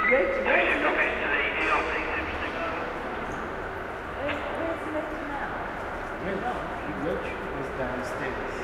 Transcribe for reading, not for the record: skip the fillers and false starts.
Rich, Where's where's Mitch? copy to the ERP lipstick? Where's Mitch now? Rich was downstairs.